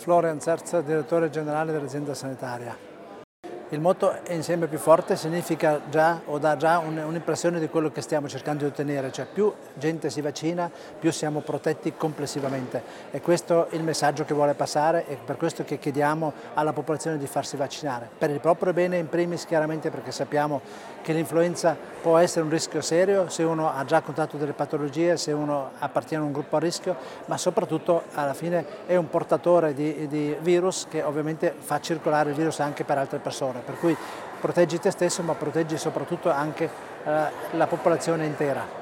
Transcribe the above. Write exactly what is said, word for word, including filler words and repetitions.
Florian Zerz, direttore generale dell'azienda sanitaria. Il motto "è insieme più forte" significa già o dà già un'impressione di quello che stiamo cercando di ottenere, cioè più gente si vaccina, più siamo protetti complessivamente. E questo è il messaggio che vuole passare e per questo che chiediamo alla popolazione di farsi vaccinare. Per il proprio bene in primis, chiaramente, perché sappiamo che l'influenza può essere un rischio serio se uno ha già contratto delle patologie, se uno appartiene a un gruppo a rischio, ma soprattutto alla fine è un portatore di, di virus che ovviamente fa circolare il virus anche per altre persone. Per cui proteggi te stesso, ma proteggi soprattutto anche eh, la popolazione intera.